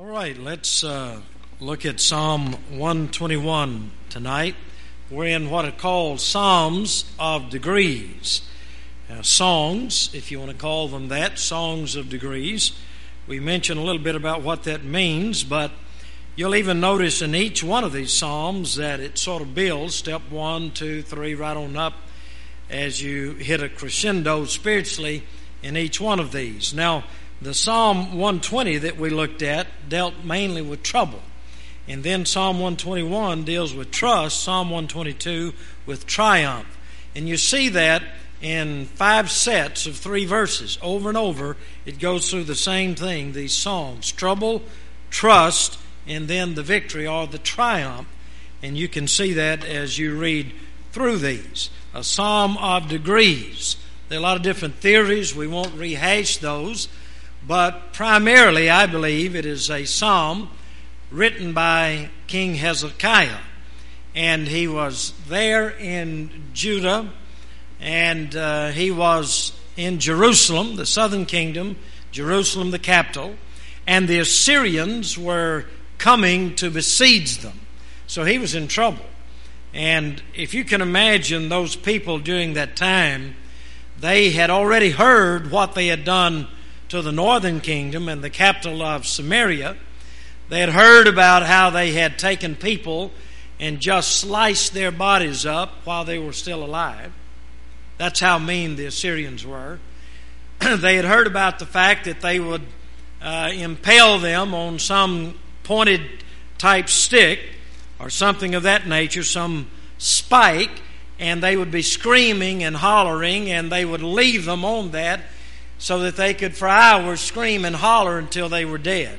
All right, let's look at Psalm 121 tonight. We're in what are called Psalms of Degrees. Songs, if you want to call them that, songs of degrees. We mentioned a little bit about what that means, but you'll even notice in each one of these psalms that it sort of builds, step 1, 2, 3, right on up, as you hit a crescendo spiritually in each one of these. Now, the Psalm 120 that we looked at dealt mainly with trouble. And then Psalm 121 deals with trust, Psalm 122 with triumph. And you see that in 5 sets of 3 verses. Over and over, it goes through the same thing, these songs. Trouble, trust, and then the victory or the triumph. And you can see that as you read through these. A psalm of degrees. There are a lot of different theories. We won't rehash those. But primarily, I believe, it is a psalm written by King Hezekiah. And he was there in Judah, and he was in Jerusalem, the southern kingdom, Jerusalem the capital, and the Assyrians were coming to besiege them. So he was in trouble. And if you can imagine those people during that time, they had already heard what they had done to the northern kingdom and the capital of Samaria. They had heard about how they had taken people and just sliced their bodies up while they were still alive. That's how mean the Assyrians were. They had heard about the fact that they would impale them on some pointed type stick or something of that nature, some spike, and they would be screaming and hollering, and they would leave them on that so that they could for hours scream and holler until they were dead.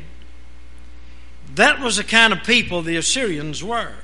That was the kind of people the Assyrians were.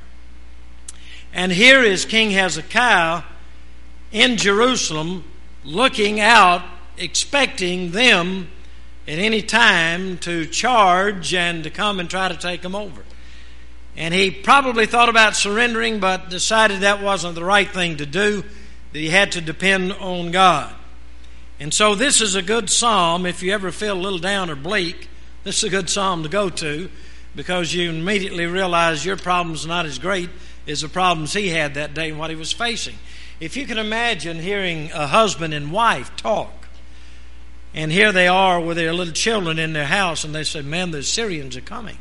And here is King Hezekiah in Jerusalem looking out, expecting them at any time to charge and to come and try to take them over. And he probably thought about surrendering, but decided that wasn't the right thing to do, that he had to depend on God. And so this is a good psalm. If you ever feel a little down or bleak, this is a good psalm to go to, because you immediately realize your problem's not as great as the problems he had that day and what he was facing. If you can imagine hearing a husband and wife talk, and here they are with their little children in their house, and they say, man, the Assyrians are coming.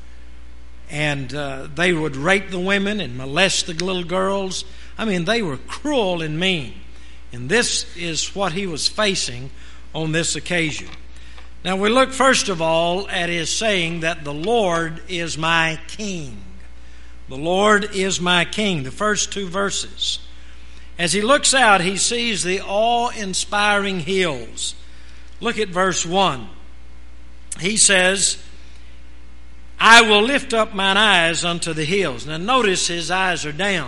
And they would rape the women and molest the little girls. I mean, they were cruel and mean. And this is what he was facing on this occasion. Now we look first of all at his saying that the Lord is my king. The Lord is my king. The first 2 verses. As he looks out, he sees the awe-inspiring hills. Look at verse 1. He says, I will lift up mine eyes unto the hills. Now notice his eyes are down.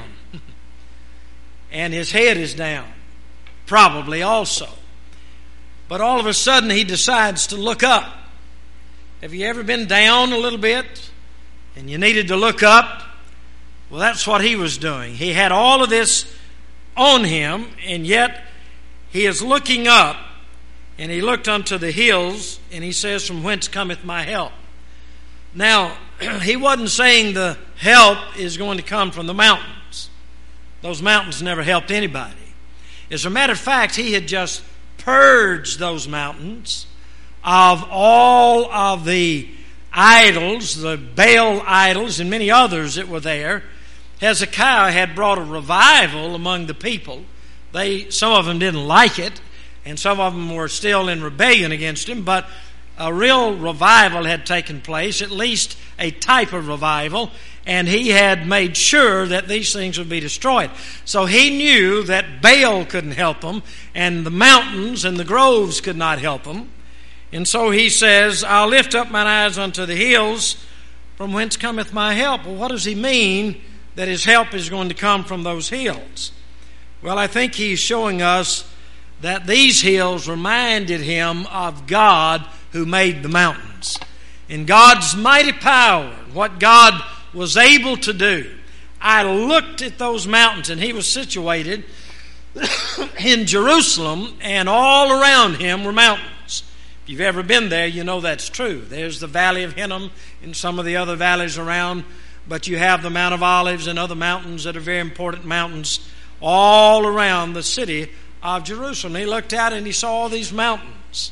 And his head is down. Probably also. But all of a sudden he decides to look up. Have you ever been down a little bit and you needed to look up? Well, that's what he was doing. He had all of this on him, and yet he is looking up, and he looked unto the hills, and he says, from whence cometh my help? Now, he wasn't saying the help is going to come from the mountains. Those mountains never helped anybody. As a matter of fact, he had just purged those mountains of all of the idols, the Baal idols, and many others that were there. Hezekiah had brought a revival among the people. Some of them didn't like it, and some of them were still in rebellion against him, but a real revival had taken place, at least a type of revival, and he had made sure that these things would be destroyed. So he knew that Baal couldn't help them, and the mountains and the groves could not help them. And so he says, I'll lift up mine eyes unto the hills, from whence cometh my help. Well, what does he mean that his help is going to come from those hills? Well, I think he's showing us that these hills reminded him of God who made the mountains. And God's mighty power, what God was able to do. I looked at those mountains, and he was situated in Jerusalem, and all around him were mountains. If you've ever been there, you know that's true. There's the Valley of Hinnom and some of the other valleys around, but you have the Mount of Olives and other mountains that are very important mountains all around the city of Jerusalem. He looked out and he saw all these mountains.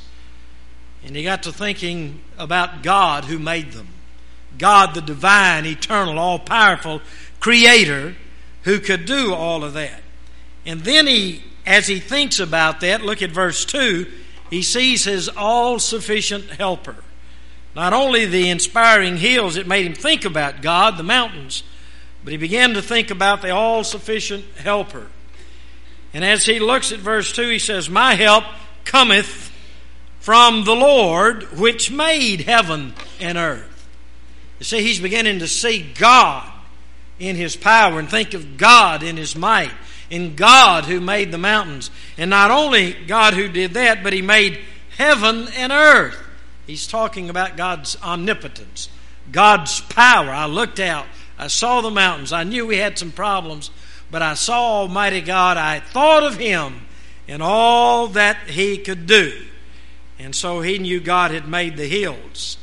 And he got to thinking about God who made them. God, the divine, eternal, all-powerful Creator who could do all of that. And then as he thinks about that, look at verse 2, he sees his all-sufficient helper. Not only the inspiring hills that made him think about God, the mountains, but he began to think about the all-sufficient helper. And as he looks at verse 2, he says, "My help cometh from the Lord, which made heaven and earth." You see, he's beginning to see God in His power and think of God in His might, in God who made the mountains. And not only God who did that, but He made heaven and earth. He's talking about God's omnipotence, God's power. I looked out, I saw the mountains, I knew we had some problems, but I saw Almighty God. I thought of Him and all that He could do. And so he knew God had made the hills.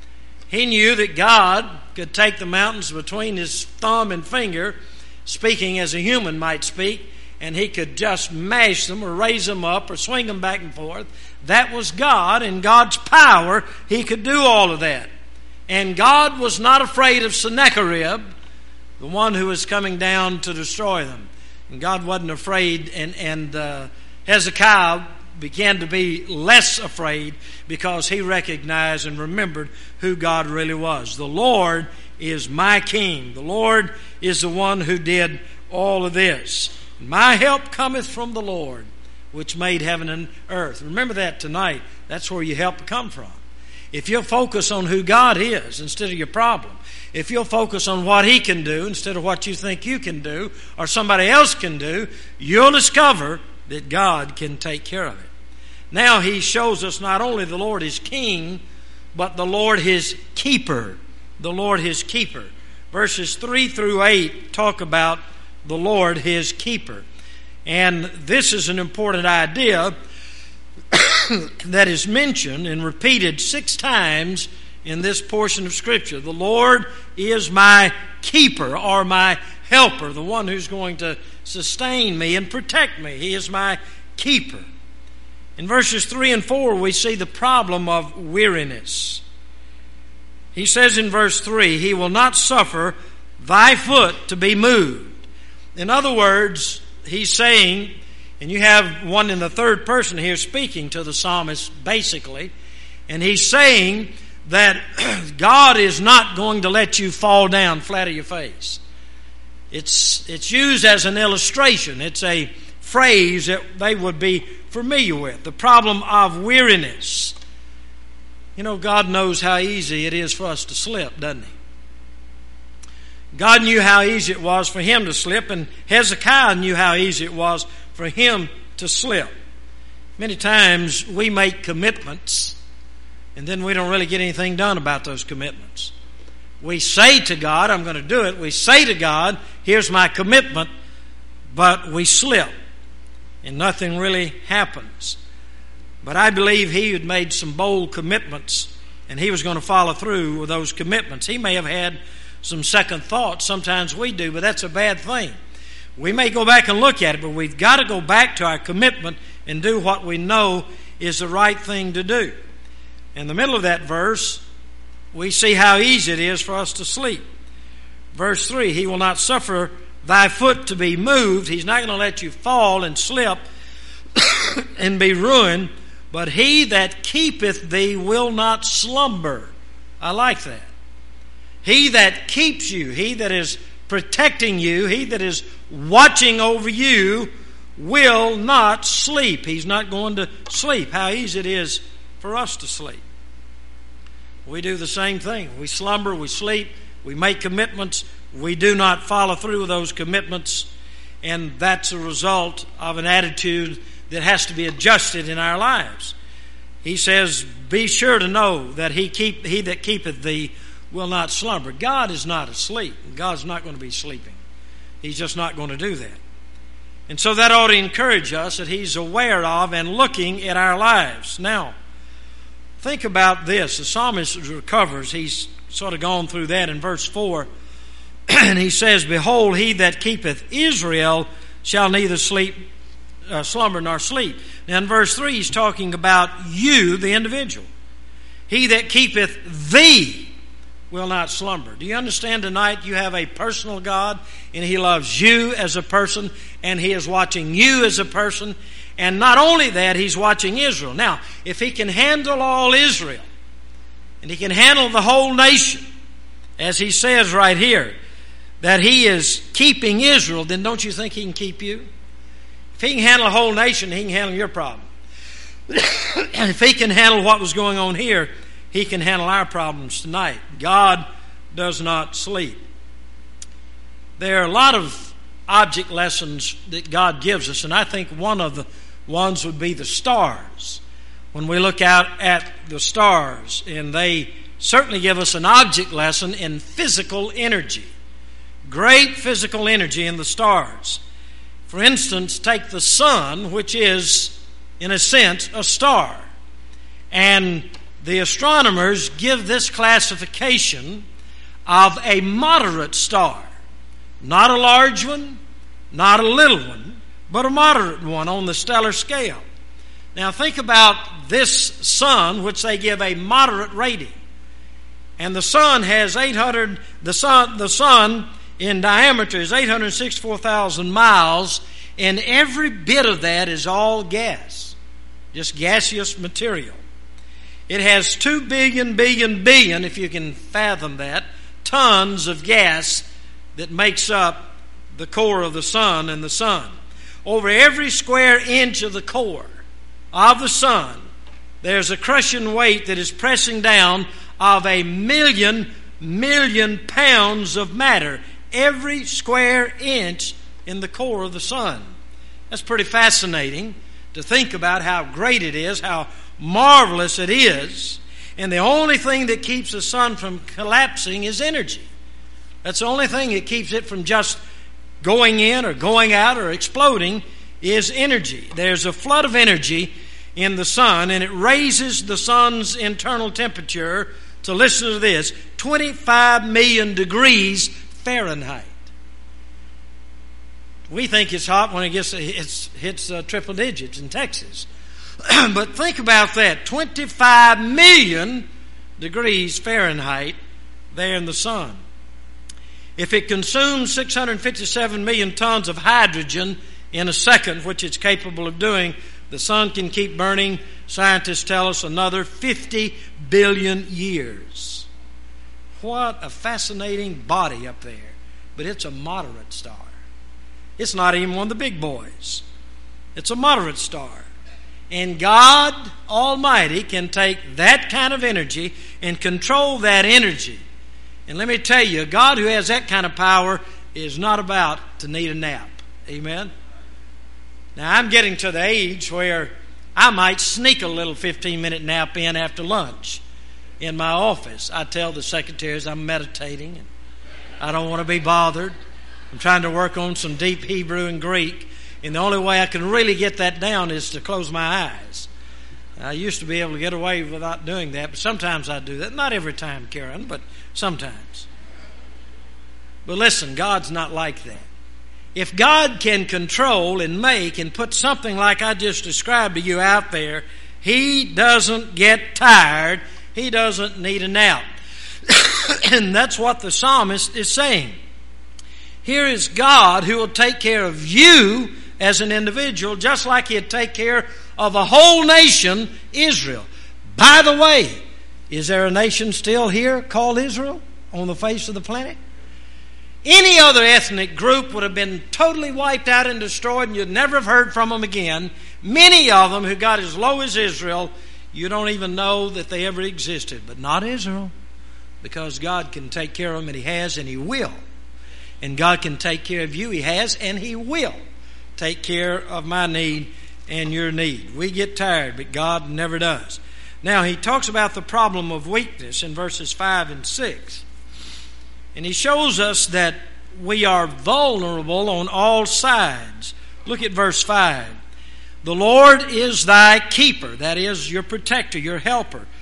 He knew that God could take the mountains between His thumb and finger, speaking as a human might speak, and He could just mash them or raise them up or swing them back and forth. That was God, and God's power. He could do all of that. And God was not afraid of Sennacherib, the one who was coming down to destroy them. And God wasn't afraid, and Hezekiah began to be less afraid because he recognized and remembered who God really was. The Lord is my King. The Lord is the one who did all of this. My help cometh from the Lord, which made heaven and earth. Remember that tonight. That's where your help come from. If you'll focus on who God is instead of your problem, if you'll focus on what He can do instead of what you think you can do or somebody else can do, you'll discover that God can take care of it. Now He shows us not only the Lord is King, but the Lord His keeper. The Lord His keeper. Verses 3 through 8 talk about the Lord His keeper. And this is an important idea that is mentioned and repeated 6 times in this portion of Scripture. The Lord is my keeper or my helper, the one who's going to sustain me and protect me. He is my keeper. In verses 3 and 4, we see the problem of weariness. He says in verse 3, He will not suffer thy foot to be moved. In other words, he's saying, and you have one in the third person here speaking to the psalmist basically, and he's saying that God is not going to let you fall down flat on your face. It's used as an illustration. It's a phrase that they would be familiar with. The problem of weariness. You know, God knows how easy it is for us to slip, doesn't He? God knew how easy it was for him to slip, and Hezekiah knew how easy it was for him to slip. Many times we make commitments, and then we don't really get anything done about those commitments. We say to God, I'm going to do it. We say to God, here's my commitment, but we slip, and nothing really happens. But I believe he had made some bold commitments, and he was going to follow through with those commitments. He may have had some second thoughts. Sometimes we do, but that's a bad thing. We may go back and look at it, but we've got to go back to our commitment and do what we know is the right thing to do. In the middle of that verse, we see how easy it is for us to sleep. Verse 3, He will not suffer thy foot to be moved. He's not going to let you fall and slip and be ruined. But He that keepeth thee will not slumber. I like that. He that keeps you, He that is protecting you, He that is watching over you will not sleep. He's not going to sleep. How easy it is for us to sleep. We do the same thing. We slumber, we sleep, we make commitments, we do not follow through with those commitments, and that's a result of an attitude that has to be adjusted in our lives. He says, be sure to know that He that keepeth thee will not slumber. God is not asleep. God's not going to be sleeping. He's just not going to do that. And so that ought to encourage us that He's aware of and looking at our lives. Now, think about this. The psalmist recovers. He's sort of gone through that in verse 4. And he says, "Behold, he that keepeth Israel shall neither slumber nor sleep." Now in verse 3, he's talking about you, the individual. "He that keepeth thee will not slumber." Do you understand tonight you have a personal God, and He loves you as a person, and He is watching you as a person, and not only that, He's watching Israel. Now, if He can handle all Israel, and He can handle the whole nation, as He says right here, that He is keeping Israel, then don't you think He can keep you? If He can handle a whole nation, He can handle your problem. And if He can handle what was going on here, He can handle our problems tonight. God does not sleep. There are a lot of object lessons that God gives us, and I think one of the ones would be the stars. When we look out at the stars, and they certainly give us an object lesson in physical energy. Great physical energy in the stars. For instance, take the sun, which is, in a sense, a star. And the astronomers give this classification of a moderate star. Not a large one, not a little one, but a moderate one on the stellar scale. Now think about this sun, which they give a moderate rating. And the sun has the sun in diameter is 864,000 miles, and every bit of that is all gas, just gaseous material. It has 2 billion, if you can fathom that, tons of gas that makes up the core of the sun and the sun. Over every square inch of the core of the sun, there's a crushing weight that is pressing down of 1,000,000 pounds of matter. Every square inch in the core of the sun. That's pretty fascinating to think about how great it is, how marvelous it is. And the only thing that keeps the sun from collapsing is energy. That's the only thing that keeps it from just going in or going out or exploding is energy. There's a flood of energy in the sun, and it raises the sun's internal temperature to, listen to this, 25 million degrees Fahrenheit. We think it's hot when it hits triple digits in Texas. But think about that, 25 million degrees Fahrenheit there in the sun. If it consumes 657 million tons of hydrogen in a second, which it's capable of doing, the sun can keep burning, scientists tell us, another 50 billion years. What a fascinating body up there. But it's a moderate star. It's not even one of the big boys. It's a moderate star. And God Almighty can take that kind of energy and control that energy. And let me tell you, a God who has that kind of power is not about to need a nap. Amen? Now, I'm getting to the age where I might sneak a little 15-minute nap in after lunch in my office. I tell the secretaries I'm meditating and I don't want to be bothered. I'm trying to work on some deep Hebrew and Greek, and the only way I can really get that down is to close my eyes. I used to be able to get away without doing that, but sometimes I do that. Not every time, Karen, but sometimes. But listen, God's not like that. If God can control and make and put something like I just described to you out there, He doesn't get tired. He doesn't need a nap. And that's what the psalmist is saying. Here is God who will take care of you as an individual, just like He'd take care of a whole nation, Israel. By the way, is there a nation still here called Israel on the face of the planet? Any other ethnic group would have been totally wiped out and destroyed, and you'd never have heard from them again. Many of them who got as low as Israel, you don't even know that they ever existed. But not Israel, because God can take care of them, and He has, and He will. And God can take care of you. He has, and He will take care of my need and your need. We get tired, but God never does. Now, He talks about the problem of weakness in verses 5 and 6. And He shows us that we are vulnerable on all sides. Look at verse 5. The Lord is thy keeper, that is, your protector, your helper.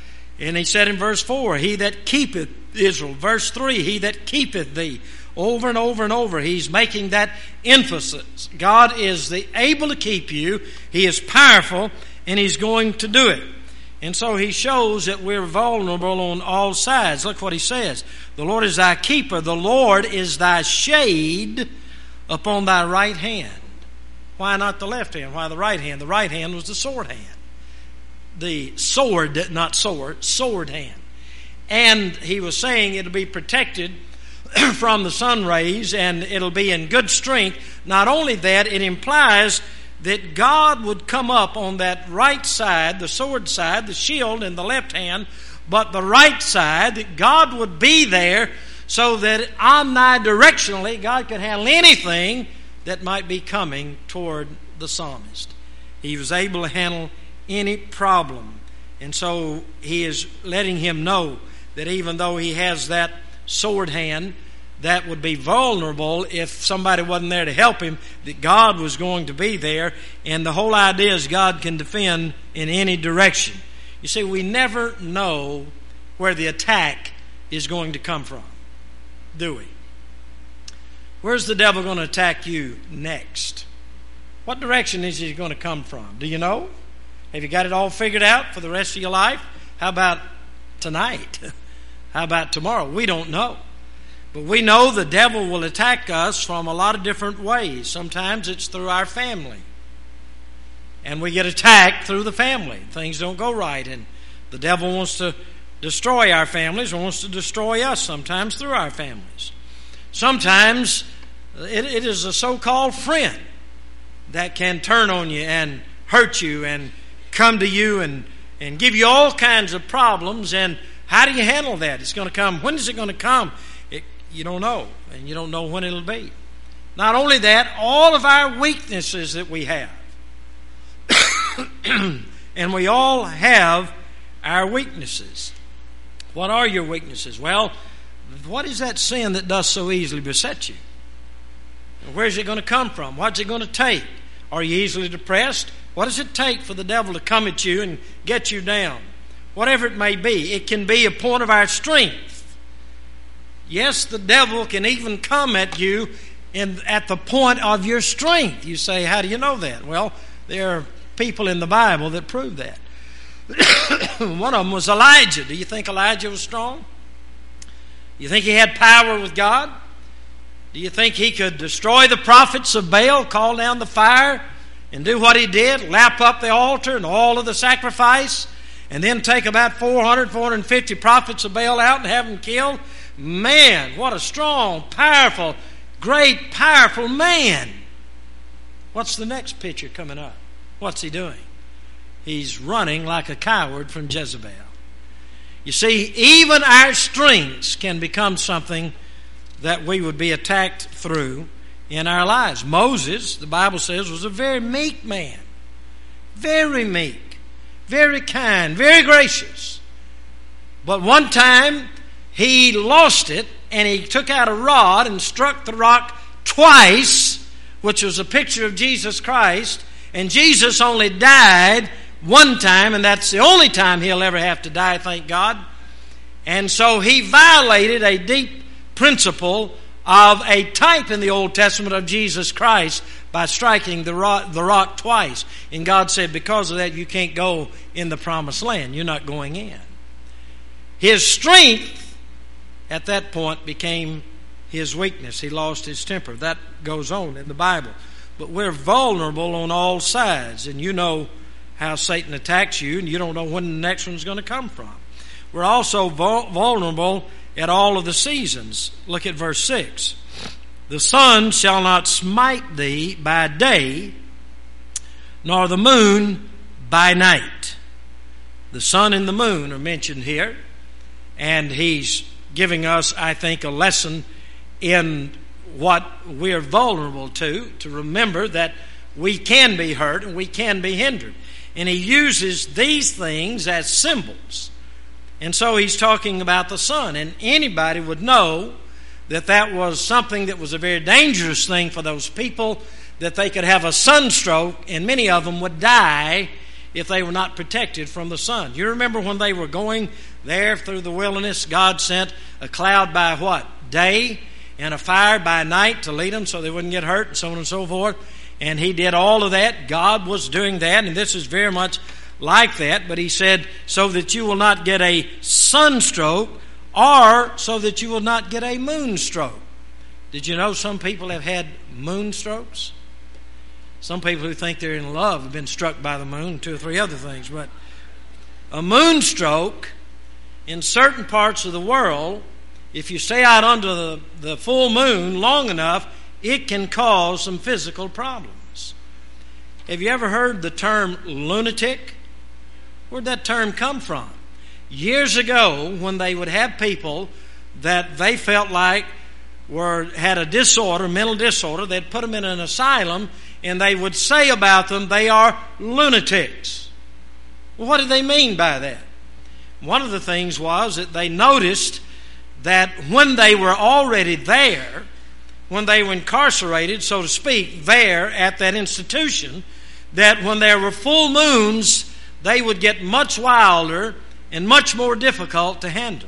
And he said in verse 4, he that keepeth Israel. Verse 3, he that keepeth thee. Over and over and over, he's making that emphasis. God is able to keep you. He is powerful, and he's going to do it. And so he shows that we're vulnerable on all sides. Look what he says. The Lord is thy keeper. The Lord is thy shade upon thy right hand. Why not the left hand? Why the right hand? The right hand was the sword hand. The sword, not sword, sword hand. And he was saying it'll be protected from the sun rays, and it'll be in good strength. Not only that, it implies that God would come up on that right side, the sword side, the shield in the left hand, but the right side, that God would be there so that omnidirectionally God could handle anything that might be coming toward the psalmist. He was able to handle any problem. And so he is letting him know that even though he has that sword hand that would be vulnerable if somebody wasn't there to help him, that God was going to be there. And the whole idea is God can defend in any direction. You see, we never know where the attack is going to come from, do we? Where's the devil going to attack you next? What direction is he going to come from? Do you know? Have you got it all figured out for the rest of your life? How about tonight? How about tomorrow? We don't know. But we know the devil will attack us from a lot of different ways. Sometimes it's through our family. And we get attacked through the family. Things don't go right. And the devil wants to destroy our families, or wants to destroy us sometimes through our families. Sometimes it is a so-called friend that can turn on you and hurt you and come to you and give you all kinds of problems. And how do you handle that? It's going to come. When is it going to come? You don't know, and you don't know when it'll be. Not only that, all of our weaknesses that we have. And we all have our weaknesses. What are your weaknesses? Well, what is that sin that does so easily beset you? Where's it going to come from? What's it going to take? Are you easily depressed? What does it take for the devil to come at you and get you down? Whatever it may be, it can be a point of our strength. Yes, the devil can even come at you at the point of your strength. You say, how do you know that? Well, there are people in the Bible that prove that. One of them was Elijah. Do you think Elijah was strong? You think he had power with God? Do you think he could destroy the prophets of Baal, call down the fire, and do what he did, lap up the altar and all of the sacrifice, and then take about 450 prophets of Baal out and have them killed? Man, what a strong, powerful, great, powerful man. What's the next picture coming up? What's he doing? He's running like a coward from Jezebel. You see, even our strengths can become something that we would be attacked through in our lives. Moses, the Bible says, was a very meek man. Very meek. Very kind. Very gracious. But one time, he lost it, and he took out a rod and struck the rock twice, which was a picture of Jesus Christ. And Jesus only died one time, and that's the only time he'll ever have to die, thank God. And so he violated a deep principle of a type in the Old Testament of Jesus Christ by striking the rock twice. And God said, because of that, you can't go in the promised land. You're not going in. His strength at that point became his weakness. He lost his temper. That goes on in the Bible. But we're vulnerable on all sides. And you know how Satan attacks you, and you don't know when the next one's going to come from. We're also vulnerable at all of the seasons. Look at verse 6. The sun shall not smite thee by day, nor the moon by night. The sun and the moon are mentioned here. And he's giving us, I think, a lesson in what we're vulnerable to remember that we can be hurt and we can be hindered. And he uses these things as symbols. And so he's talking about the sun. And anybody would know that that was something that was a very dangerous thing for those people, that they could have a sunstroke, and many of them would die if they were not protected from the sun. You remember when they were going there through the wilderness, God sent a cloud by what? Day, and a fire by night to lead them so they wouldn't get hurt, and so on and so forth. And He did all of that. God was doing that, and this is very much like that. But He said, so that you will not get a sunstroke, or so that you will not get a moonstroke. Did you know some people have had moonstrokes? Some people who think they're in love have been struck by the moon, 2 or 3 other things. But a moonstroke in certain parts of the world, if you stay out under the full moon long enough, it can cause some physical problems. Have you ever heard the term lunatic? Where'd that term come from? Years ago, when they would have people that they felt like had a disorder, mental disorder, they'd put them in an asylum, and they would say about them, they are lunatics. Well, what did they mean by that? One of the things was that they noticed that when they were already there, when they were incarcerated, so to speak, there at that institution, that when there were full moons, they would get much wilder and much more difficult to handle.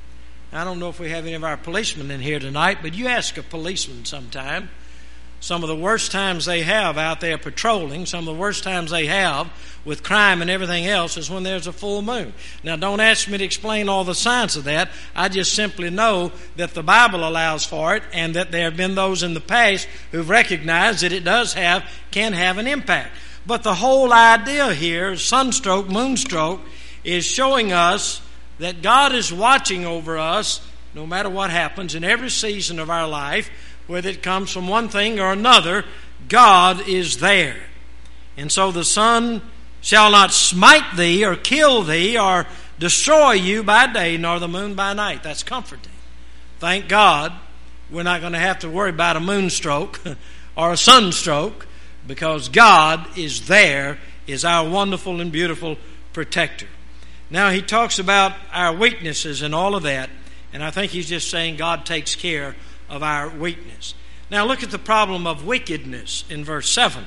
I don't know if we have any of our policemen in here tonight, but you ask a policeman sometime, some of the worst times they have out there patrolling, some of the worst times they have with crime and everything else is when there's a full moon. Now, don't ask me to explain all the science of that. I just simply know that the Bible allows for it, and that there have been those in the past who've recognized that it can have an impact. But the whole idea here, sunstroke, moonstroke, is showing us that God is watching over us no matter what happens in every season of our life, whether it comes from one thing or another. God is there. And so the sun shall not smite thee or kill thee or destroy you by day, nor the moon by night. That's comforting. Thank God we're not going to have to worry about a moonstroke or a sunstroke, because God is there, is our wonderful and beautiful protector. Now he talks about our weaknesses and all of that, and I think he's just saying God takes care of our weakness. Now look at the problem of wickedness in verse 7.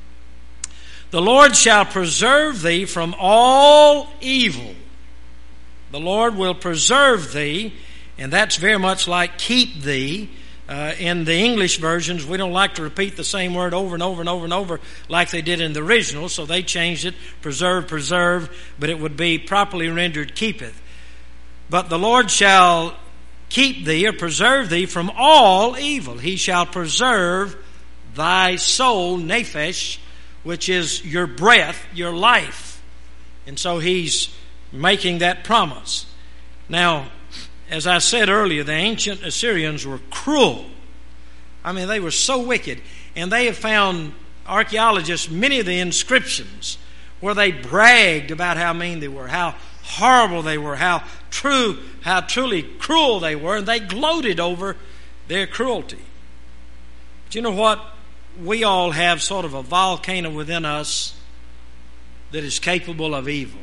The Lord shall preserve thee from all evil. The Lord will preserve thee, and that's very much like keep thee. In the English versions, we don't like to repeat the same word over and over and over and over like they did in the original, so they changed it, preserve, but it would be properly rendered keepeth. But the Lord shall keep thee or preserve thee from all evil. He shall preserve thy soul, nephesh, which is your breath, your life. And so he's making that promise. Now, as I said earlier, the ancient Assyrians were cruel. I mean, they were so wicked. And they have found, archaeologists, many of the inscriptions where they bragged about how mean they were, how horrible they were, how truly cruel they were, and they gloated over their cruelty. But you know what? We all have sort of a volcano within us that is capable of evil.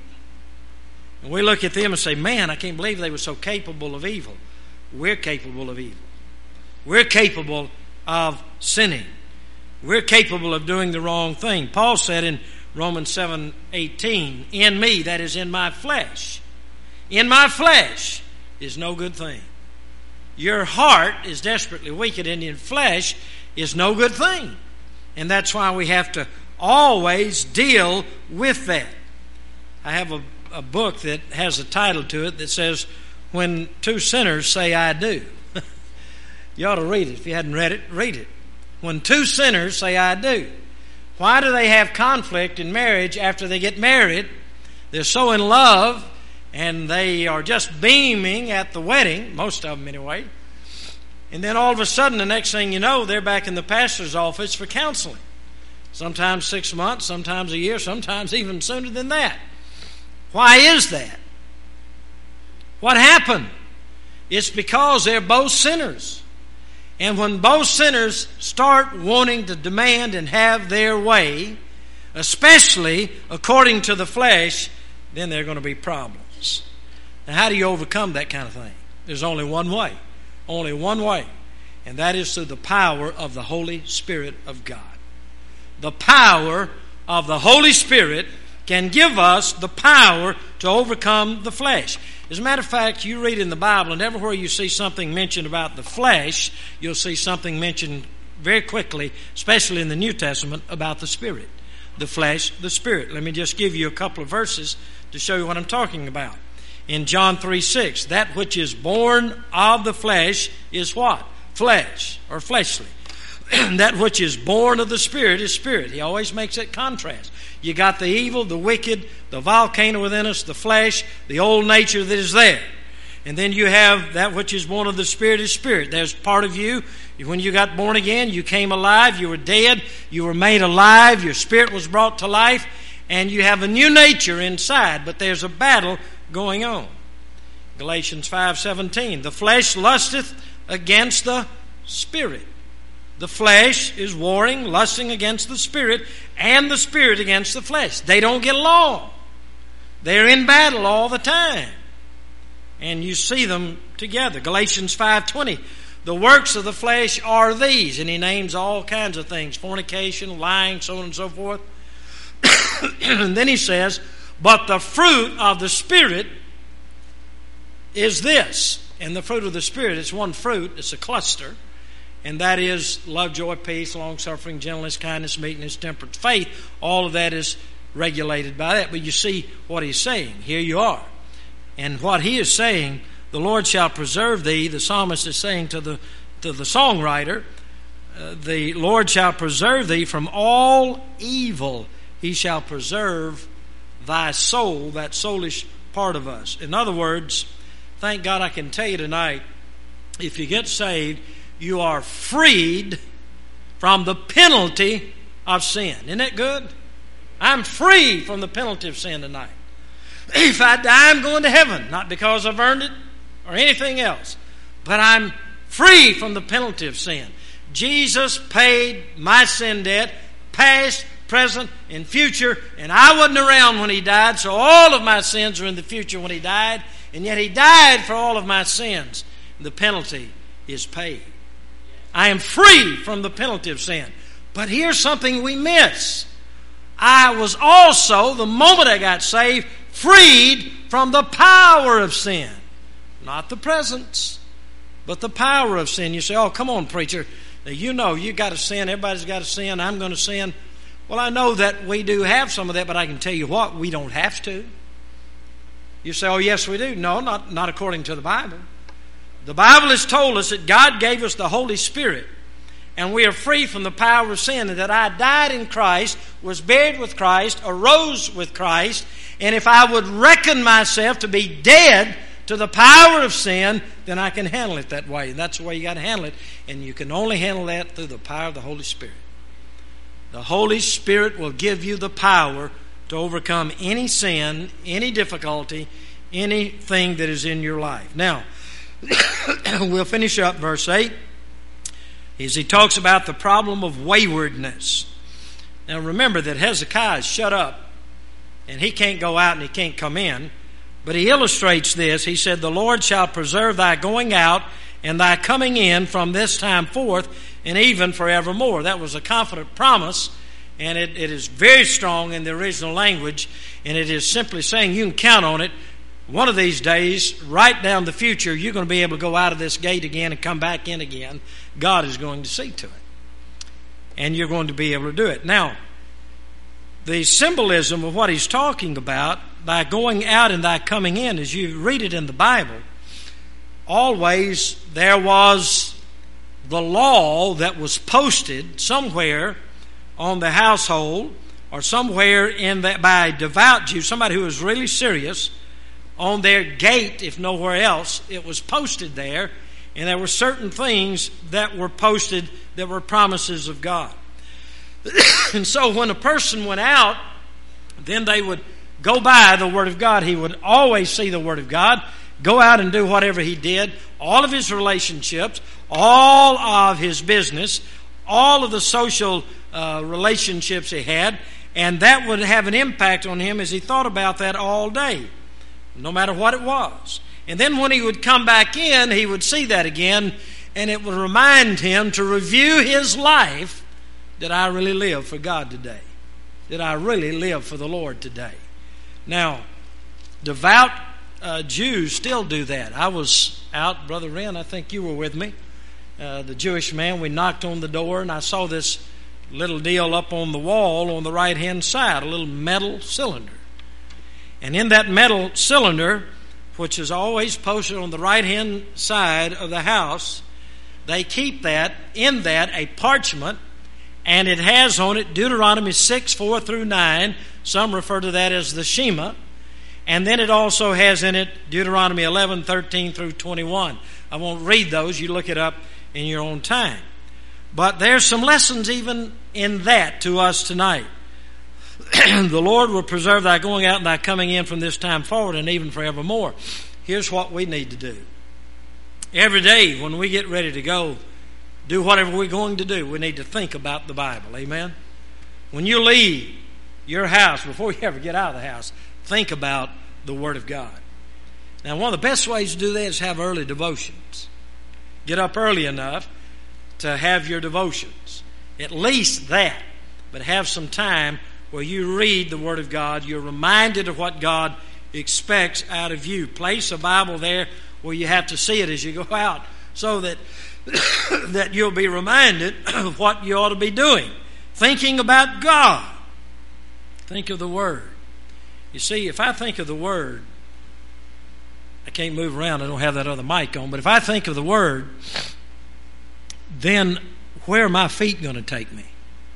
And we look at them and say, man, I can't believe they were so capable of evil. We're capable of evil. We're capable of sinning. We're capable of doing the wrong thing. Paul said in Romans 7:18, in me, that is in my flesh, in my flesh is no good thing. Your heart is desperately wicked, and in flesh is no good thing. And that's why we have to always deal with that. I have a book that has a title to it that says, When Two Sinners Say I Do. You ought to read it. If you hadn't read it, read it. When two sinners say I do. Why do they have conflict in marriage after they get married? They're so in love and they are just beaming at the wedding, most of them anyway. And then all of a sudden, the next thing you know, they're back in the pastor's office for counseling. Sometimes 6 months, sometimes a year, sometimes even sooner than that. Why is that? What happened? It's because they're both sinners. And when both sinners start wanting to demand and have their way, especially according to the flesh, then there are going to be problems. Now, how do you overcome that kind of thing? There's only one way. Only one way. And that is through the power of the Holy Spirit of God. The power of the Holy Spirit can give us the power to overcome the flesh. As a matter of fact, you read in the Bible, and everywhere you see something mentioned about the flesh, you'll see something mentioned very quickly, especially in the New Testament, about the Spirit. The flesh, the Spirit. Let me just give you a couple of verses to show you what I'm talking about. In John 3:6, that which is born of the flesh is what? Flesh, or fleshly. That which is born of the Spirit is spirit. He always makes that contrast. You got the evil, the wicked, the volcano within us, the flesh, the old nature that is there. And then you have that which is born of the Spirit is spirit. There's part of you. When you got born again, you came alive. You were dead. You were made alive. Your spirit was brought to life. And you have a new nature inside. But there's a battle going on. Galatians 5:17. The flesh lusteth against the Spirit. The flesh is warring, lusting against the Spirit, and the Spirit against the flesh. They don't get along. They're in battle all the time. And you see them together. Galatians 5:20. The works of the flesh are these. And he names all kinds of things. Fornication, lying, so on and so forth. And then he says, but the fruit of the Spirit is this. And the fruit of the Spirit, it's one fruit. It's a cluster. And that is love, joy, peace, long-suffering, gentleness, kindness, meekness, temperance, faith. All of that is regulated by that. But you see what he's saying. Here you are. And what he is saying, the Lord shall preserve thee. The psalmist is saying to the songwriter, the Lord shall preserve thee from all evil. He shall preserve thy soul, that soulish part of us. In other words, thank God I can tell you tonight, if you get saved, you are freed from the penalty of sin. Isn't that good? I'm free from the penalty of sin tonight. If I die, I'm going to heaven. Not because I've earned it or anything else. But I'm free from the penalty of sin. Jesus paid my sin debt, past, present, and future. And I wasn't around when he died, so all of my sins are in the future when he died. And yet he died for all of my sins. The penalty is paid. I am free from the penalty of sin. But here's something we miss. I was also, the moment I got saved, freed from the power of sin. Not the presence, but the power of sin. You say, oh, come on, preacher. Now, you know you got to sin. Everybody's got to sin. I'm going to sin. Well, I know that we do have some of that, but I can tell you what, we don't have to. You say, oh, yes, we do. No, not according to the Bible. The Bible has told us that God gave us the Holy Spirit, and we are free from the power of sin, and that I died in Christ, was buried with Christ, arose with Christ, and if I would reckon myself to be dead to the power of sin, then I can handle it that way. And that's the way you got to handle it, and you can only handle that through the power of the Holy Spirit. The Holy Spirit will give you the power to overcome any sin, any difficulty, anything that is in your life. Now, we'll finish up verse 8 as he talks about the problem of waywardness. Now remember that Hezekiah is shut up and he can't go out and he can't come in, but he illustrates this. He said, the Lord shall preserve thy going out and thy coming in from this time forth and even forevermore. That was a confident promise, and it is very strong in the original language, and it is simply saying you can count on it. One of these days, right down the future, you're going to be able to go out of this gate again and come back in again. God is going to see to it. And you're going to be able to do it. Now, the symbolism of what he's talking about, thy going out and thy coming in, as you read it in the Bible, always there was the law that was posted somewhere on the household or somewhere in that by devout Jews, somebody who was really serious, on their gate, if nowhere else. It was posted there, and there were certain things that were posted that were promises of God. And so when a person went out, then they would go by the Word of God. He would always see the Word of God, go out and do whatever he did, all of his relationships, all of his business, all of the social relationships he had, and that would have an impact on him as he thought about that all day, no matter what it was. And then when he would come back in, he would see that again, and it would remind him to review his life. Did I really live for God today? Did I really live for the Lord today? Now, devout Jews still do that. I was out, Brother Wren, I think you were with me. The Jewish man, we knocked on the door, and I saw this little deal up on the wall on the right-hand side, a little metal cylinder. And in that metal cylinder, which is always posted on the right-hand side of the house, they keep in that a parchment, and it has on it Deuteronomy 6, 4 through 9. Some refer to that as the Shema. And then it also has in it Deuteronomy 11, 13 through 21. I won't read those. You look it up in your own time. But there's some lessons even in that to us tonight. The Lord will preserve thy going out and thy coming in from this time forward and even forevermore. Here's what we need to do. Every day when we get ready to go do whatever we're going to do, we need to think about the Bible. Amen? When you leave your house, before you ever get out of the house, think about the Word of God. Now, one of the best ways to do that is have early devotions. Get up early enough to have your devotions. At least that. But have some time where you read the Word of God. You're reminded of what God expects out of you. Place a Bible there where you have to see it as you go out, so that that you'll be reminded of what you ought to be doing. Thinking about God. Think of the Word. You see, if I think of the Word, I can't move around, I don't have that other mic on, but if I think of the Word, then where are my feet going to take me?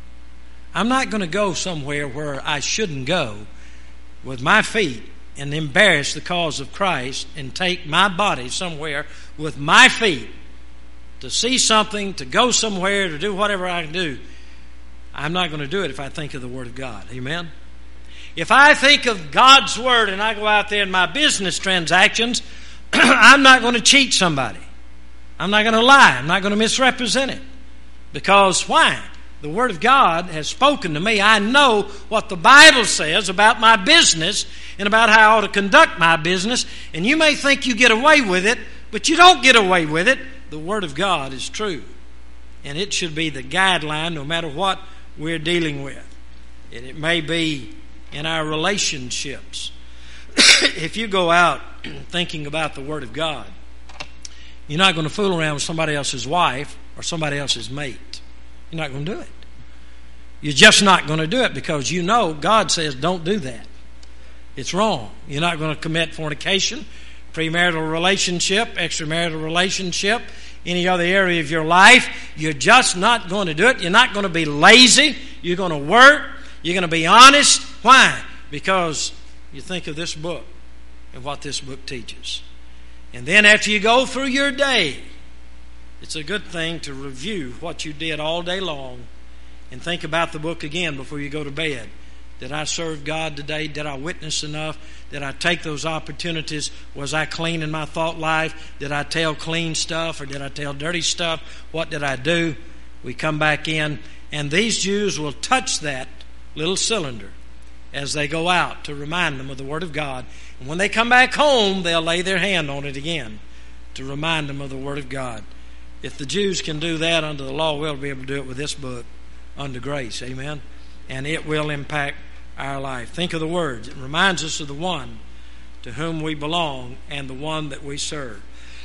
I'm not going to go somewhere where I shouldn't go with my feet and embarrass the cause of Christ and take my body somewhere with my feet to see something, to go somewhere, to do whatever I can do. I'm not going to do it if I think of the Word of God. Amen? If I think of God's Word and I go out there in my business transactions, I'm not going to cheat somebody. I'm not going to lie. I'm not going to misrepresent it. Because why? The Word of God has spoken to me. I know what the Bible says about my business and about how I ought to conduct my business. And you may think you get away with it, but you don't get away with it. The Word of God is true. And it should be the guideline no matter what we're dealing with. And it may be in our relationships. If you go out thinking about the Word of God, you're not going to fool around with somebody else's wife or somebody else's mate. You're not going to do it. You're just not going to do it because you know God says don't do that. It's wrong. You're not going to commit fornication, premarital relationship, extramarital relationship, any other area of your life. You're just not going to do it. You're not going to be lazy. You're going to work. You're going to be honest. Why? Because you think of this book and what this book teaches. And then after you go through your day, it's a good thing to review what you did all day long and think about the book again before you go to bed. Did I serve God today? Did I witness enough? Did I take those opportunities? Was I clean in my thought life? Did I tell clean stuff or did I tell dirty stuff? What did I do? We come back in, and these Jews will touch that little cylinder as they go out to remind them of the Word of God. And when they come back home, they'll lay their hand on it again to remind them of the Word of God. If the Jews can do that under the law, we'll be able to do it with this book under grace. Amen? And it will impact our life. Think of the words. It reminds us of the one to whom we belong and the one that we serve.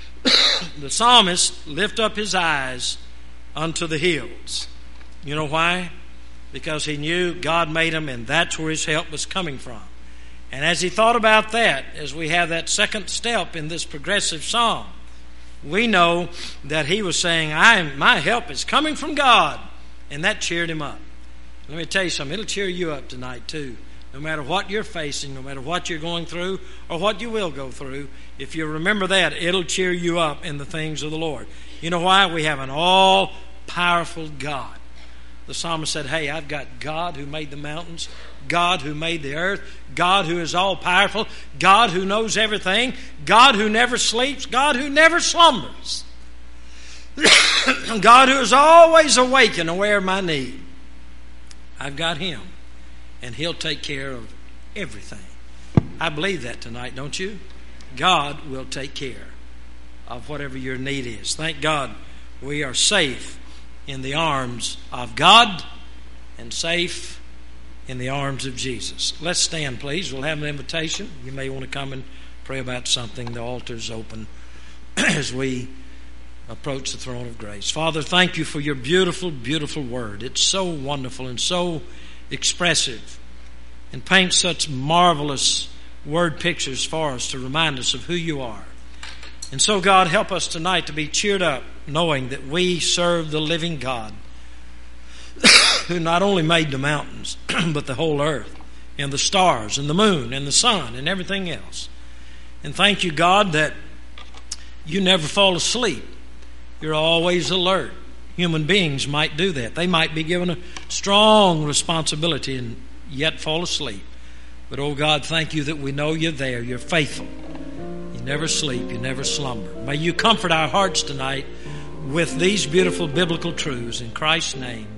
The psalmist lifted up his eyes unto the hills. You know why? Because he knew God made him, and that's where his help was coming from. And as he thought about that, as we have that second step in this progressive psalm, we know that he was saying, my help is coming from God. And that cheered him up. Let me tell you something. It'll cheer you up tonight too. No matter what you're facing, no matter what you're going through or what you will go through, if you remember that, it'll cheer you up in the things of the Lord. You know why? We have an all-powerful God. The psalmist said, hey, I've got God who made the mountains, God who made the earth, God who is all-powerful, God who knows everything, God who never sleeps, God who never slumbers, God who is always awake and aware of my need. I've got Him, and He'll take care of everything. I believe that tonight, don't you? God will take care of whatever your need is. Thank God we are safe in the arms of God and safe in the arms of Jesus. Let's stand, please. We'll have an invitation. You may want to come and pray about something. The altar's open as we approach the throne of grace. Father, thank you for your beautiful, beautiful word. It's so wonderful and so expressive and paints such marvelous word pictures for us to remind us of who you are. And so, God, help us tonight to be cheered up knowing that we serve the living God who not only made the mountains, but the whole earth and the stars and the moon and the sun and everything else. And thank you, God, that you never fall asleep. You're always alert. Human beings might do that. They might be given a strong responsibility and yet fall asleep. But, oh God, thank you that we know you're there. You're faithful. You never sleep. You never slumber. May you comfort our hearts tonight with these beautiful biblical truths. In Christ's name.